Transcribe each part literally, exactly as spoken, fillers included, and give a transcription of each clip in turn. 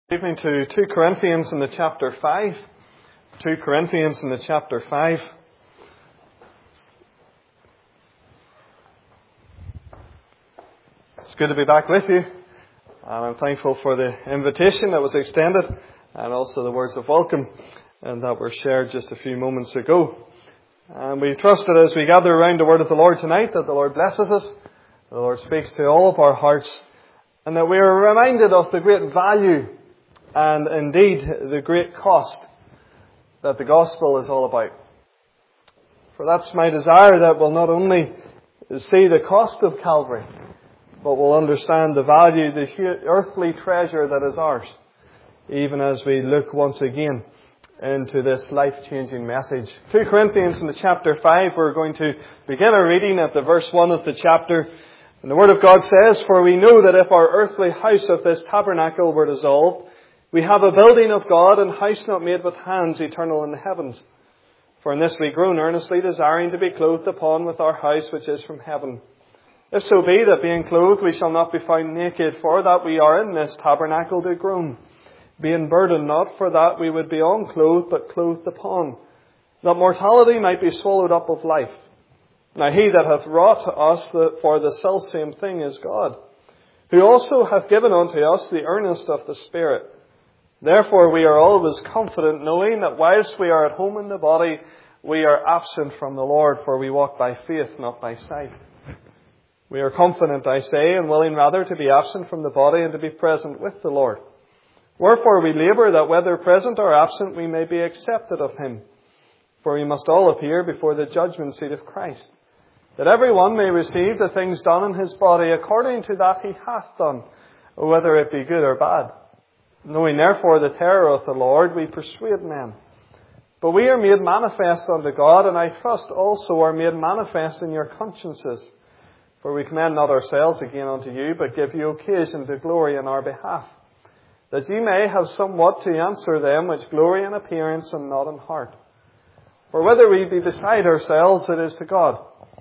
Evening to two Corinthians in the chapter five. two Corinthians in the chapter five. It's good to be back with you. And I'm thankful for the invitation that was extended and also the words of welcome and that were shared just a few moments ago. And we trust that as we gather around the word of the Lord tonight, that the Lord blesses us, the Lord speaks to all of our hearts, and that we are reminded of the great value and indeed the great cost that the gospel is all about. For that's my desire, that we'll not only see the cost of Calvary, but we'll understand the value, the earthly treasure that is ours, even as we look once again into this life-changing message. two Corinthians in the chapter five, we're going to begin our reading at the verse one of the chapter. And the Word of God says, "For we know that if our earthly house of this tabernacle were dissolved, we have a building of God, and house not made with hands, eternal in the heavens. For in this we groan, earnestly desiring to be clothed upon with our house which is from heaven. If so be that being clothed we shall not be found naked, for that we are in this tabernacle to groan, being burdened not for that we would be unclothed, but clothed upon, that mortality might be swallowed up of life. Now he that hath wrought us for the selfsame thing is God, who also hath given unto us the earnest of the Spirit. Therefore we are always confident, knowing that whilst we are at home in the body, we are absent from the Lord, for we walk by faith, not by sight. We are confident, I say, and willing rather to be absent from the body and to be present with the Lord. Wherefore we labour that whether present or absent we may be accepted of him. For we must all appear before the judgment seat of Christ, that every one may receive the things done in his body according to that he hath done, whether it be good or bad. Knowing therefore the terror of the Lord, we persuade men. But we are made manifest unto God, and I trust also are made manifest in your consciences. For we commend not ourselves again unto you, but give you occasion to glory in our behalf, that ye may have somewhat to answer them which glory in appearance and not in heart. For whether we be beside ourselves, it is to God,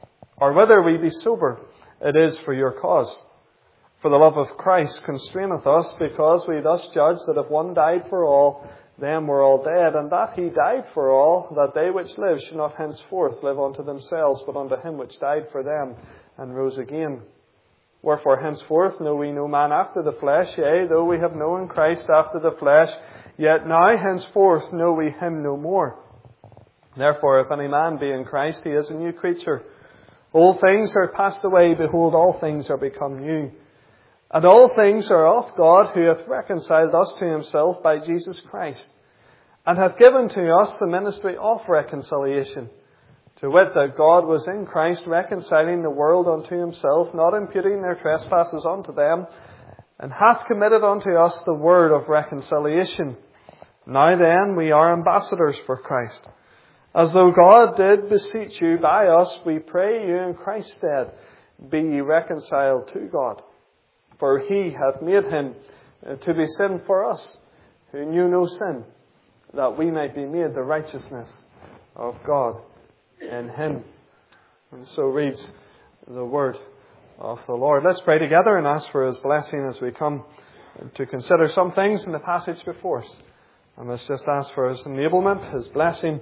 or whether we be sober, it is for your cause. For the love of Christ constraineth us, because we thus judge that if one died for all, then were all dead, and that he died for all, that they which live should not henceforth live unto themselves, but unto him which died for them, and rose again. Wherefore henceforth know we no man after the flesh, yea, though we have known Christ after the flesh, yet now henceforth know we him no more. Therefore if any man be in Christ, he is a new creature. Old things are passed away, behold, all things are become new. And all things are of God, who hath reconciled us to himself by Jesus Christ, and hath given to us the ministry of reconciliation, to wit, that God was in Christ reconciling the world unto himself, not imputing their trespasses unto them, and hath committed unto us the word of reconciliation. Now then, we are ambassadors for Christ. As though God did beseech you by us, we pray you in Christ's stead, be ye reconciled to God. For he hath made him to be sin for us, who knew no sin, that we might be made the righteousness of God in him." And so reads the word of the Lord. Let's pray together and ask for his blessing as we come to consider some things in the passage before us. And let's just ask for his enablement, his blessing,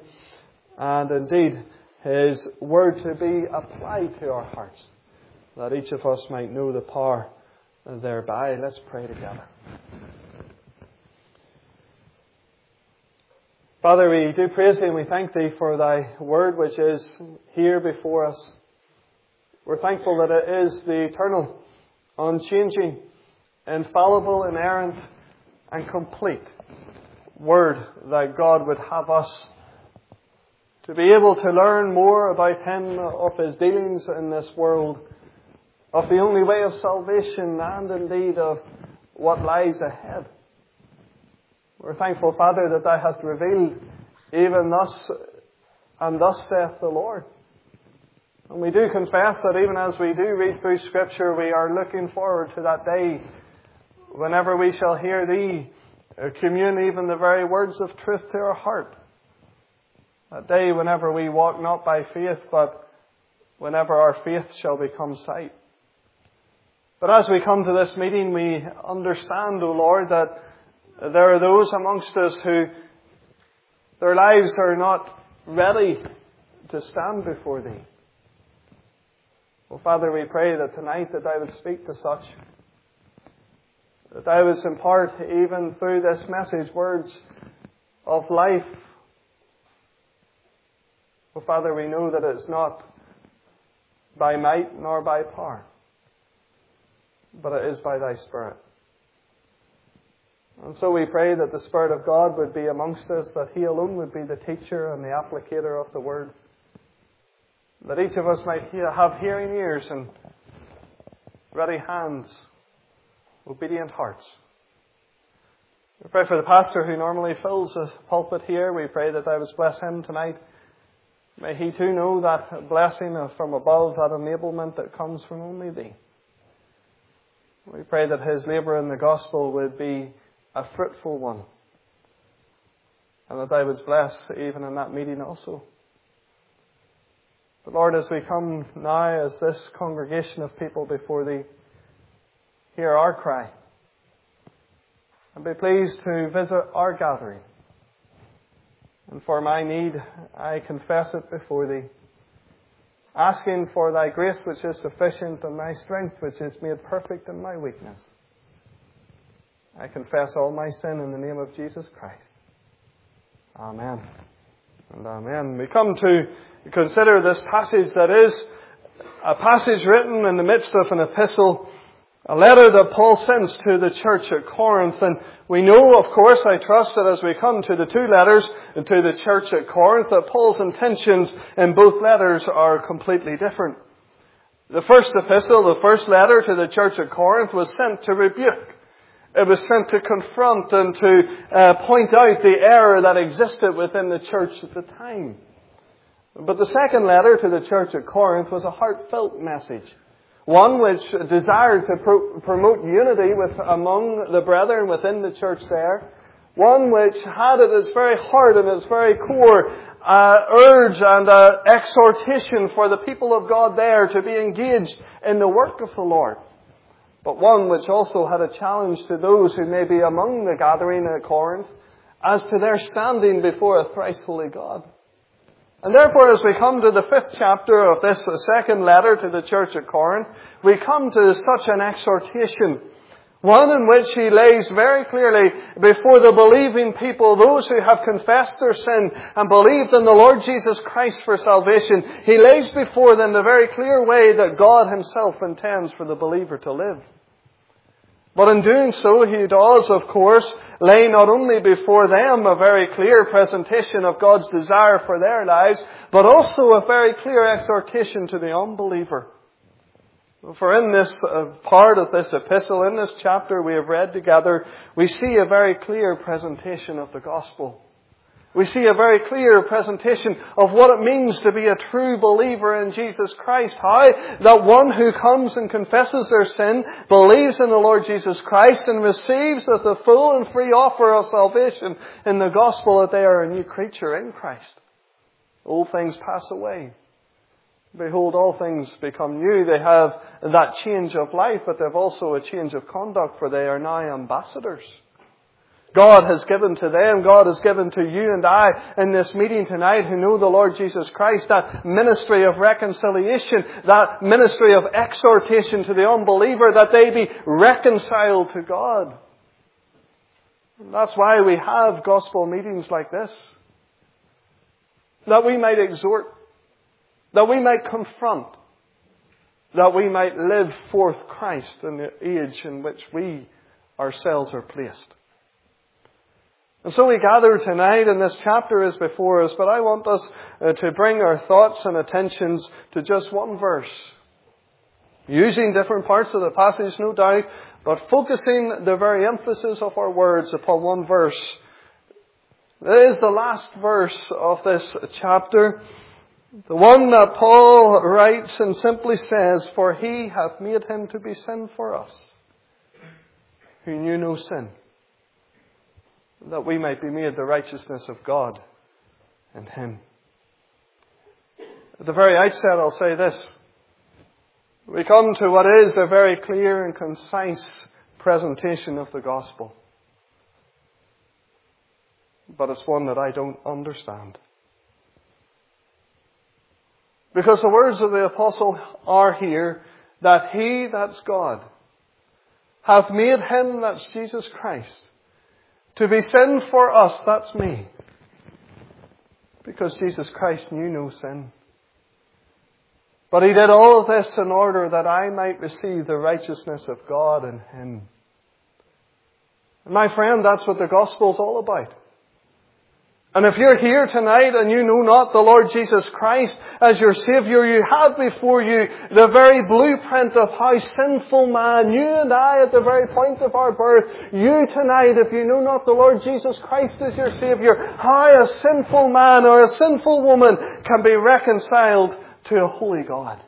and indeed his word to be applied to our hearts, that each of us might know the power thereby. Let's pray together. Father, we do praise thee and we thank thee for thy word which is here before us. We're thankful that it is the eternal, unchanging, infallible, inerrant and complete word that God would have us to be able to learn more about him, of his dealings in this world, of the only way of salvation, and indeed of what lies ahead. We're thankful, Father, that thou hast revealed even thus, and thus saith the Lord. And we do confess that even as we do read through Scripture, we are looking forward to that day whenever we shall hear thee commune even the very words of truth to our heart. That day whenever we walk not by faith, but whenever our faith shall become sight. But as we come to this meeting, we understand, O Lord, that There are those amongst us who their lives are not ready to stand before Thee. Well, Father, we pray that tonight that Thou would speak to such, that Thou would impart even through this message words of life. Well, Father, we know that it's not by might nor by power, but it is by Thy Spirit. And so we pray that the Spirit of God would be amongst us, that He alone would be the teacher and the applicator of the Word, that each of us might hear, have hearing ears and ready hands, obedient hearts. We pray for the pastor who normally fills the pulpit here. We pray that Thou would bless him tonight. May he too know that blessing from above, that enablement that comes from only Thee. We pray that his labour in the gospel would be a fruitful one, and that Thou wouldst bless even in that meeting also. But Lord, as we come now as this congregation of people before Thee, hear our cry, and be pleased to visit our gathering. And for my need, I confess it before Thee, asking for Thy grace which is sufficient and Thy strength which is made perfect in my weakness. I confess all my sin in the name of Jesus Christ. Amen and amen. We come to consider this passage that is a passage written in the midst of an epistle, a letter that Paul sends to the church at Corinth. And we know, of course, I trust that as we come to the two letters to the church at Corinth, that Paul's intentions in both letters are completely different. The first epistle, the first letter to the church at Corinth, was sent to rebuke. It was sent to confront and to uh, point out the error that existed within the church at the time. But the second letter to the church at Corinth was a heartfelt message. One which desired to pro- promote unity with among the brethren within the church there. One which had at its very heart and its very core uh, urge and uh, exhortation for the people of God there to be engaged in the work of the Lord. But one which also had a challenge to those who may be among the gathering at Corinth as to their standing before a thrice holy God. And therefore, as we come to the fifth chapter of this second letter to the church at Corinth, we come to such an exhortation, one in which he lays very clearly before the believing people, those who have confessed their sin and believed in the Lord Jesus Christ for salvation, he lays before them the very clear way that God Himself intends for the believer to live. But in doing so, he does, of course, lay not only before them a very clear presentation of God's desire for their lives, but also a very clear exhortation to the unbeliever. For in this part of this epistle, in this chapter we have read together, we see a very clear presentation of the gospel. We see a very clear presentation of what it means to be a true believer in Jesus Christ. How that one who comes and confesses their sin, believes in the Lord Jesus Christ, and receives the full and free offer of salvation in the gospel, that they are a new creature in Christ. Old things pass away. Behold, all things become new. They have that change of life, but they have also a change of conduct, for they are now ambassadors. God has given to them, God has given to you and I in this meeting tonight who know the Lord Jesus Christ, that ministry of reconciliation, that ministry of exhortation to the unbeliever, that they be reconciled to God. And that's why we have gospel meetings like this. That we might exhort, that we might confront, that we might live forth Christ in the age in which we ourselves are placed. And so we gather tonight, and this chapter is before us, but I want us uh, to bring our thoughts and attentions to just one verse. Using different parts of the passage, no doubt, but focusing the very emphasis of our words upon one verse. It is the last verse of this chapter. The one that Paul writes and simply says, "For He hath made Him to be sin for us, who knew no sin, that we might be made the righteousness of God in Him." At the very outset, I'll say this. We come to what is a very clear and concise presentation of the gospel. but it's one that I don't understand. Because the words of the apostle are here, that He, that's God, hath made Him, that's Jesus Christ, to be sin for us, that's me. Because Jesus Christ knew no sin. But He did all of this in order that I might receive the righteousness of God in Him. And my friend, that's what the gospel is all about. And if you're here tonight and you know not the Lord Jesus Christ as your Saviour, you have before you the very blueprint of how sinful man, you and I at the very point of our birth, you tonight, if you know not the Lord Jesus Christ as your Saviour, how a sinful man or a sinful woman can be reconciled to a holy God.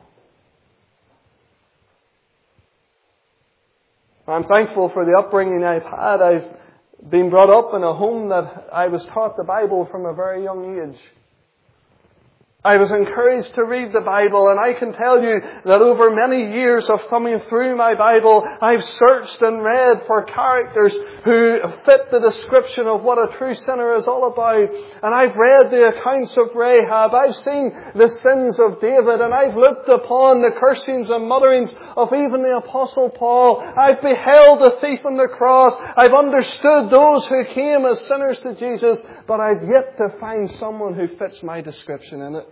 I'm thankful for the upbringing I've had. I've been brought up in a home that I was taught the Bible from a very young age. I was encouraged to read the Bible, and I can tell you that over many years of thumbing through my Bible, I've searched and read for characters who fit the description of what a true sinner is all about. And I've read the accounts of Rahab, I've seen the sins of David, and I've looked upon the cursings and mutterings of even the Apostle Paul. I've beheld the thief on the cross. I've understood those who came as sinners to Jesus, but I've yet to find someone who fits my description in it.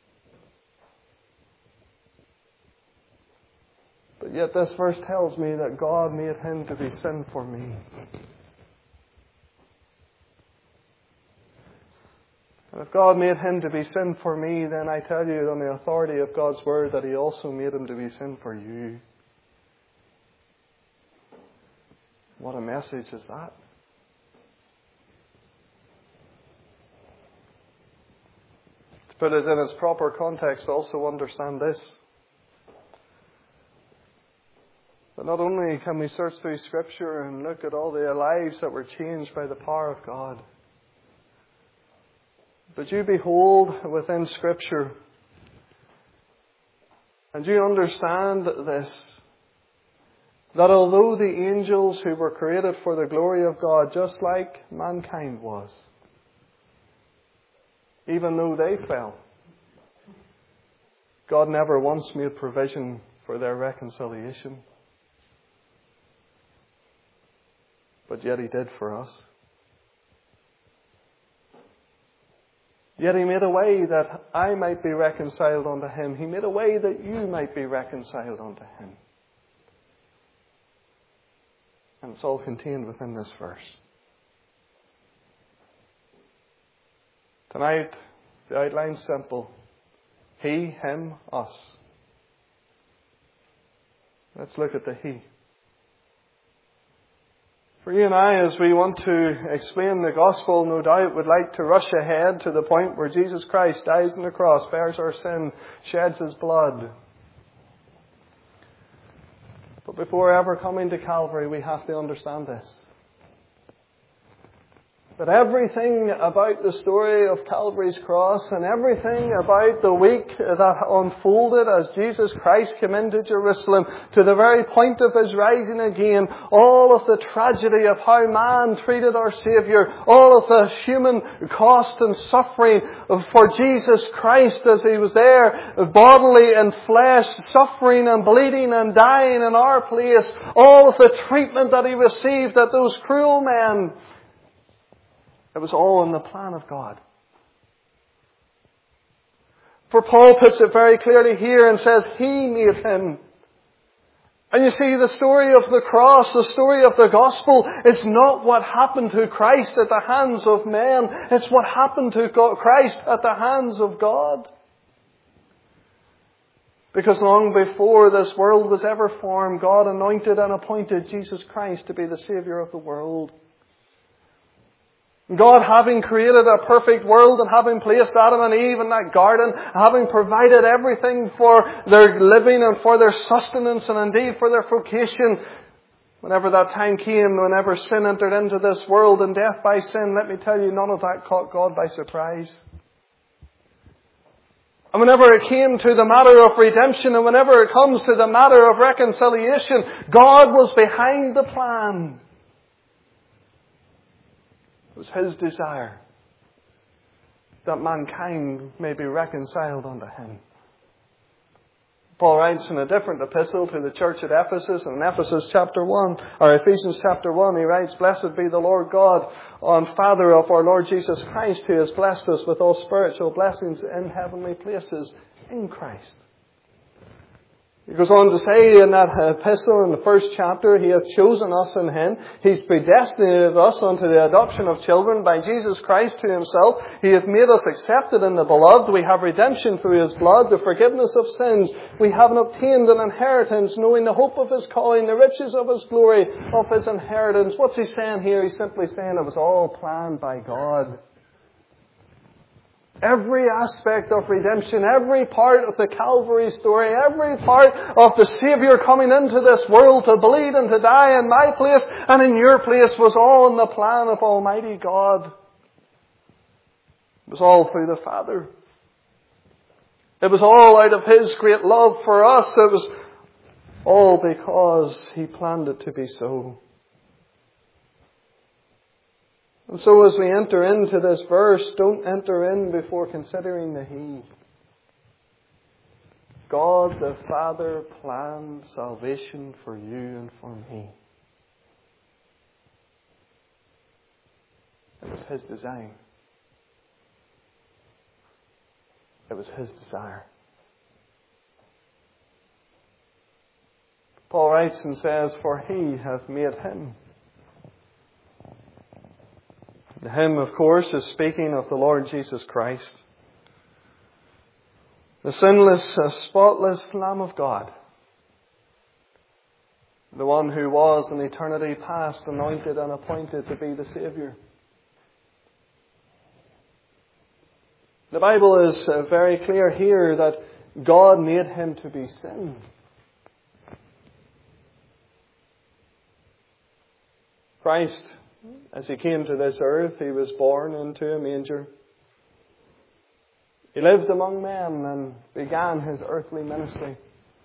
But yet this verse tells me that God made Him to be sin for me. And if God made Him to be sin for me, then I tell you on the authority of God's Word that He also made Him to be sin for you. What a message is that? To put it in its proper context, also understand this. But not only can we search through Scripture and look at all the lives that were changed by the power of God, but you behold within Scripture, and you understand this, that although the angels who were created for the glory of God, just like mankind was, even though they fell, God never once made provision for their reconciliation. But yet He did for us. Yet He made a way that I might be reconciled unto Him. He made a way that you might be reconciled unto Him. And it's all contained within this verse. Tonight, the outline's simple. He, Him, us. Let's look at the He. For you and I, as we want to explain the gospel, no doubt would like to rush ahead to the point where Jesus Christ dies on the cross, bears our sin, sheds His blood. But before ever coming to Calvary, we have to understand this. That everything about the story of Calvary's cross and everything about the week that unfolded as Jesus Christ came into Jerusalem to the very point of His rising again, all of the tragedy of how man treated our Saviour, all of the human cost and suffering for Jesus Christ as He was there bodily and flesh, suffering and bleeding and dying in our place, all of the treatment that He received at those cruel men, it was all in the plan of God. For Paul puts it very clearly here and says, He made Him. And you see, the story of the cross, the story of the gospel, is not what happened to Christ at the hands of men. It's what happened to God, Christ at the hands of God. Because long before this world was ever formed, God anointed and appointed Jesus Christ to be the Saviour of the world. God, having created a perfect world and having placed Adam and Eve in that garden, having provided everything for their living and for their sustenance and indeed for their vocation, whenever that time came, whenever sin entered into this world and death by sin, let me tell you, none of that caught God by surprise. And whenever it came to the matter of redemption and whenever it comes to the matter of reconciliation, God was behind the plan. It was His desire that mankind may be reconciled unto him. Paul writes in a different epistle to the church at Ephesus, in Ephesus chapter one, or Ephesians chapter one, he writes, Blessed be the Lord God and Father of our Lord Jesus Christ, who has blessed us with all spiritual blessings in heavenly places in Christ. He goes on to say in that epistle, in the first chapter, He hath chosen us in Him. He's predestinated us unto the adoption of children by Jesus Christ to Himself. He hath made us accepted in the Beloved. We have redemption through His blood, the forgiveness of sins. We have obtained an inheritance, knowing the hope of His calling, the riches of His glory, of His inheritance. What's He saying here? He's simply saying it was all planned by God. Every aspect of redemption, every part of the Calvary story, every part of the Saviour coming into this world to bleed and to die in my place and in your place was all in the plan of Almighty God. It was all through the Father. It was all out of His great love for us. It was all because He planned it to be so. And so as we enter into this verse, don't enter in before considering the He. God the Father planned salvation for you and for me. It was His design. It was His desire. Paul writes and says, For He hath made Him. The hymn, of course, is speaking of the Lord Jesus Christ, the sinless, spotless Lamb of God, the one who was in eternity past anointed and appointed to be the Saviour. The Bible is very clear here that God made Him to be sin. Christ, as He came to this earth, He was born into a manger. He lived among men and began His earthly ministry.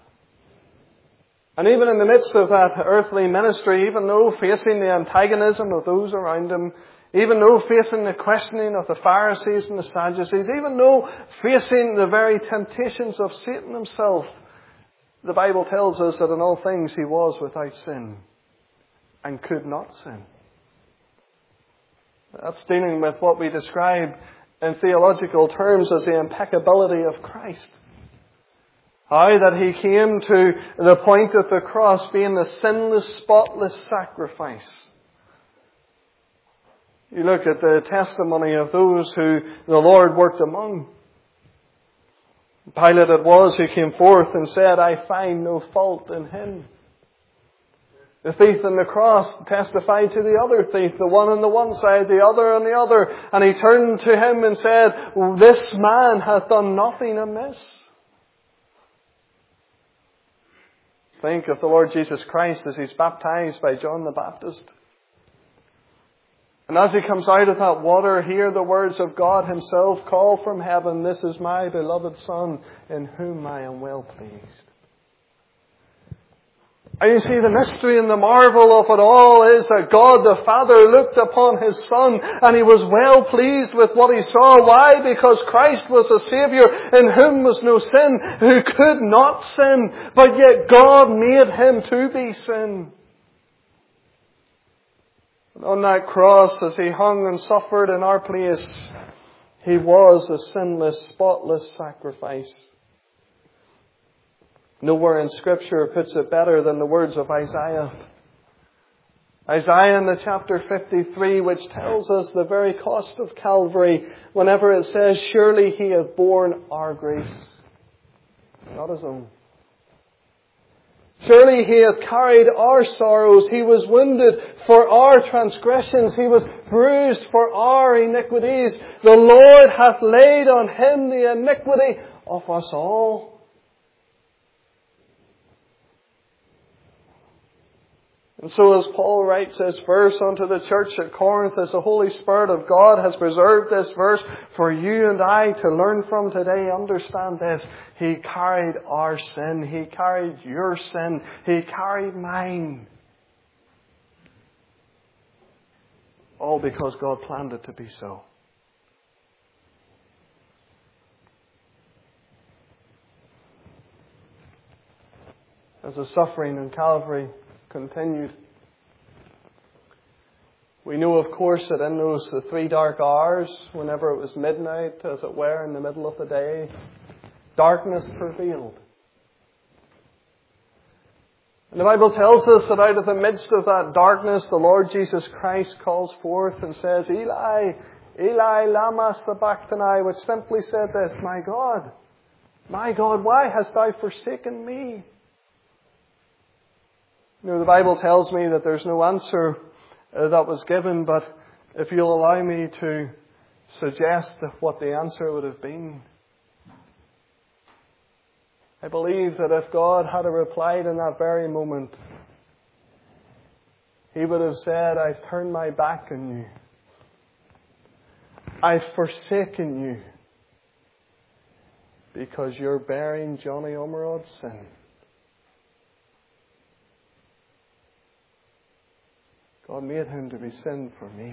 And even in the midst of that earthly ministry, even though facing the antagonism of those around Him, even though facing the questioning of the Pharisees and the Sadducees, even though facing the very temptations of Satan himself, the Bible tells us that in all things He was without sin and could not sin. That's dealing with what we describe in theological terms as the impeccability of Christ. How that He came to the point of the cross being the sinless, spotless sacrifice. You look at the testimony of those who the Lord worked among. Pilate it was who came forth and said, I find no fault in Him. The thief on the cross testified to the other thief, the one on the one side, the other on the other. And he turned to him and said, This man hath done nothing amiss. Think of the Lord Jesus Christ as He's baptized by John the Baptist. And as He comes out of that water, hear the words of God Himself call from heaven, This is my beloved Son, in whom I am well pleased. And you see, the mystery and the marvel of it all is that God the Father looked upon His Son and He was well pleased with what He saw. Why? Because Christ was the Saviour in whom was no sin, who could not sin, but yet God made Him to be sin. And on that cross, as He hung and suffered in our place, He was a sinless, spotless sacrifice. Nowhere in Scripture puts it better than the words of Isaiah. Isaiah in the chapter fifty-three, which tells us the very cost of Calvary, whenever it says, Surely He hath borne our griefs, not His own. Surely He hath carried our sorrows. He was wounded for our transgressions. He was bruised for our iniquities. The Lord hath laid on Him the iniquity of us all. And so as Paul writes this verse unto the church at Corinth, as the Holy Spirit of God has preserved this verse for you and I to learn from today, understand this. He carried our sin. He carried your sin. He carried mine. All because God planned it to be so. as the suffering on Calvary continued. We know, of course, that in those three dark hours, whenever it was midnight, as it were, in the middle of the day, darkness prevailed. And the Bible tells us that out of the midst of that darkness, the Lord Jesus Christ calls forth and says, Eli, Eli, lama sabachthani, which simply said this, My God, my God, why hast thou forsaken me? You know, the Bible tells me that there's no answer uh, that was given, but if you'll allow me to suggest what the answer would have been, I believe that if God had replied in that very moment, He would have said, I've turned my back on you. I've forsaken you because you're bearing Johnny Ormerod's sin. God made Him to be sin for me.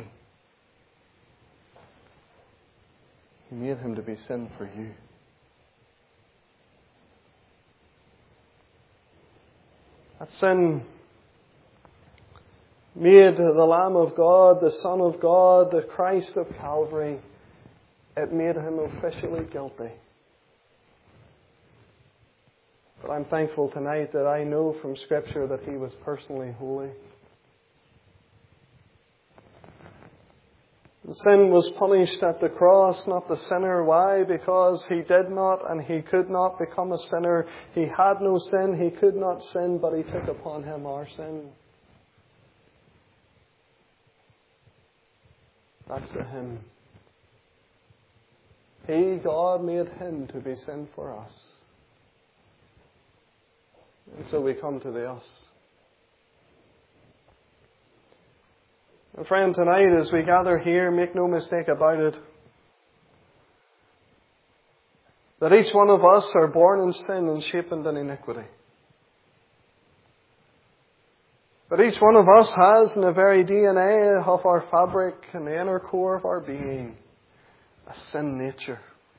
He made Him to be sin for you. That sin made the Lamb of God, the Son of God, the Christ of Calvary, it made Him officially guilty. But I'm thankful tonight that I know from Scripture that He was personally holy. The sin was punished at the cross, not the sinner. Why? Because He did not and He could not become a sinner. He had no sin, He could not sin, but He took upon Him our sin. That's the hymn. He, God, made Him to be sin for us. And so we come to the us. And friend, tonight as we gather here, make no mistake about it, that each one of us are born in sin and shaped in iniquity. That each one of us has in the very D N A of our fabric and the inner core of our being a sin nature.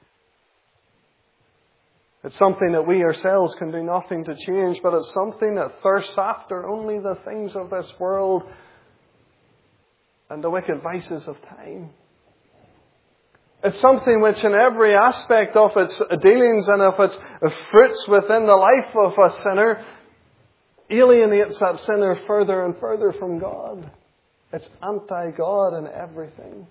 It's something that we ourselves can do nothing to change, but it's something that thirsts after only the things of this world and the wicked vices of time. It's something which in every aspect of its dealings and of its fruits within the life of a sinner alienates that sinner further and further from God. It's anti-God in everything.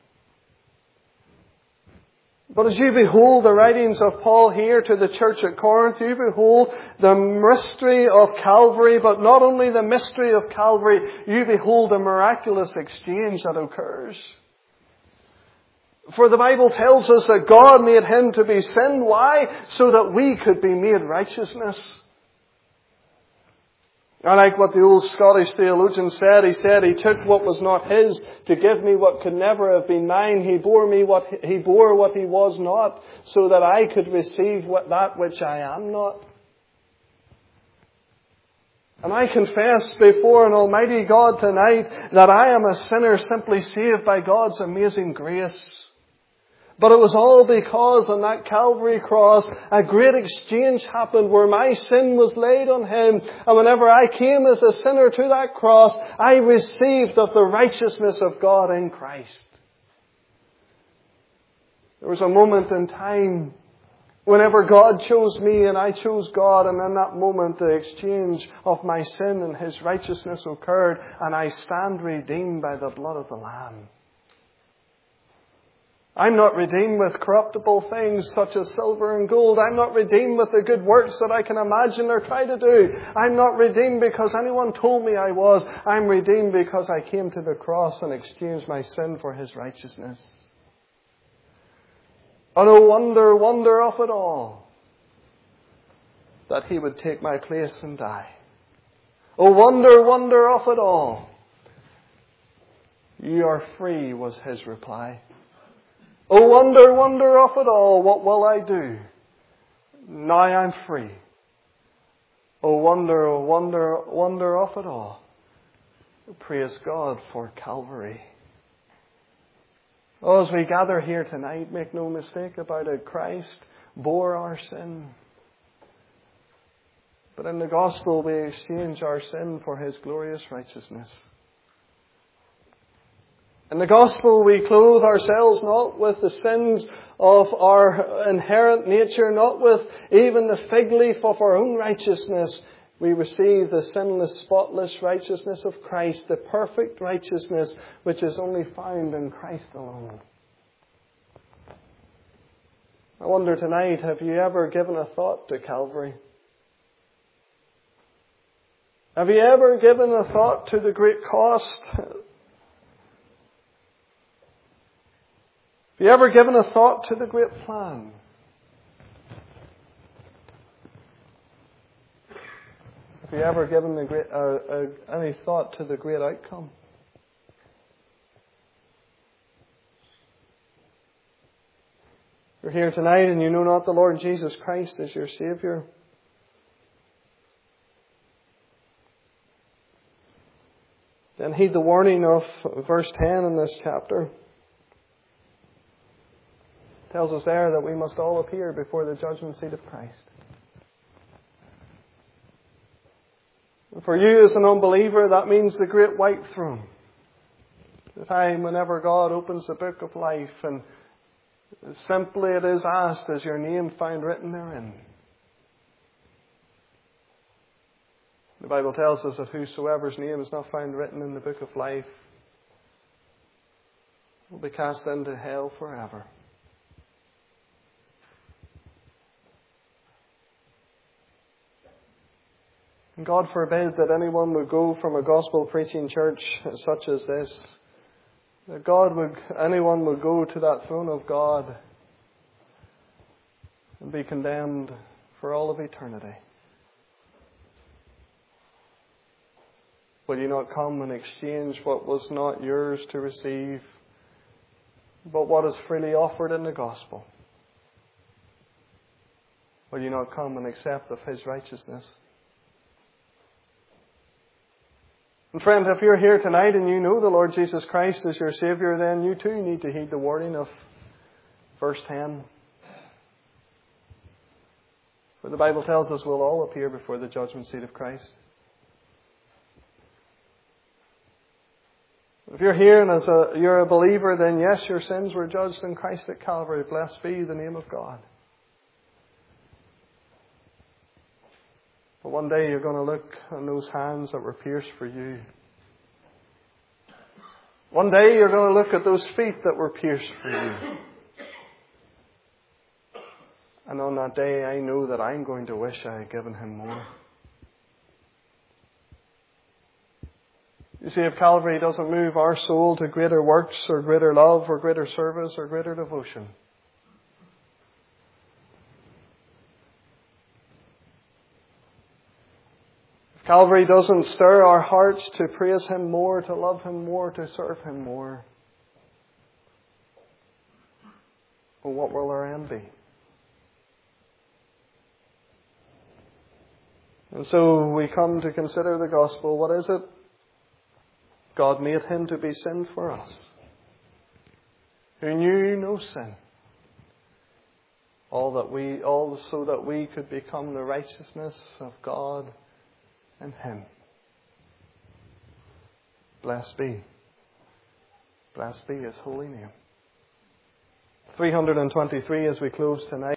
But as you behold the writings of Paul here to the church at Corinth, you behold the mystery of Calvary, but not only the mystery of Calvary, you behold the miraculous exchange that occurs. For the Bible tells us that God made Him to be sin. Why? So that we could be made righteousness. I like what the old Scottish theologian said. He said, He took what was not His to give me what could never have been mine. He bore me what He bore what He was not, so that I could receive what, that which I am not. And I confess before an almighty God tonight that I am a sinner simply saved by God's amazing grace. But it was all because on that Calvary cross, a great exchange happened where my sin was laid on Him. And whenever I came as a sinner to that cross, I received of the righteousness of God in Christ. There was a moment in time whenever God chose me and I chose God, and in that moment the exchange of my sin and His righteousness occurred, and I stand redeemed by the blood of the Lamb. I'm not redeemed with corruptible things such as silver and gold. I'm not redeemed with the good works that I can imagine or try to do. I'm not redeemed because anyone told me I was. I'm redeemed because I came to the cross and exchanged my sin for His righteousness. And oh, wonder, wonder of it all, that He would take my place and die. Oh, wonder, wonder of it all. You are free, was His reply. Oh, wonder, wonder of it all, what will I do? Now I'm free. Oh, wonder, oh, wonder, wonder of it all. Praise God for Calvary. Oh, as we gather here tonight, make no mistake about it, Christ bore our sin. But in the gospel we exchange our sin for His glorious righteousness. In the gospel we clothe ourselves not with the sins of our inherent nature, not with even the fig leaf of our own righteousness. We receive the sinless, spotless righteousness of Christ, the perfect righteousness which is only found in Christ alone. I wonder tonight, have you ever given a thought to Calvary? Have you ever given a thought to the great cost? Have you ever given a thought to the great plan? Have you ever given a great, uh, uh, any thought to the great outcome? You're here tonight and you know not the Lord Jesus Christ as your Saviour. Then heed the warning of verse ten in this chapter. It tells us there that we must all appear before the judgment seat of Christ. And for you as an unbeliever, that means the great white throne. The time whenever God opens the book of life and simply it is asked, is your name found written therein? The Bible tells us that whosoever's name is not found written in the book of life will be cast into hell forever. And God forbid that anyone would go from a gospel preaching church such as this, that God would, anyone would go to that throne of God and be condemned for all of eternity. Will you not come and exchange what was not yours to receive, but what is freely offered in the gospel? Will you not come and accept of His righteousness? And friend, if you're here tonight and you know the Lord Jesus Christ as your Saviour, then you too need to heed the warning of verse ten. For the Bible tells us we'll all appear before the judgment seat of Christ. If you're here and as a, you're a believer, then yes, your sins were judged in Christ at Calvary. Blessed be the name of God. But one day you're going to look on those hands that were pierced for you. One day you're going to look at those feet that were pierced for you. And on that day I know that I'm going to wish I had given Him more. You see, if Calvary doesn't move our soul to greater works or greater love or greater service or greater devotion, if Calvary doesn't stir our hearts to praise Him more, to love Him more, to serve Him more, well, what will our end be? And so we come to consider the gospel. What is it? God made Him to be sin for us, who knew no sin, all that we, all so that we could become the righteousness of God in Him. Blessed be, blessed be His holy name. three hundred twenty-three as we close tonight.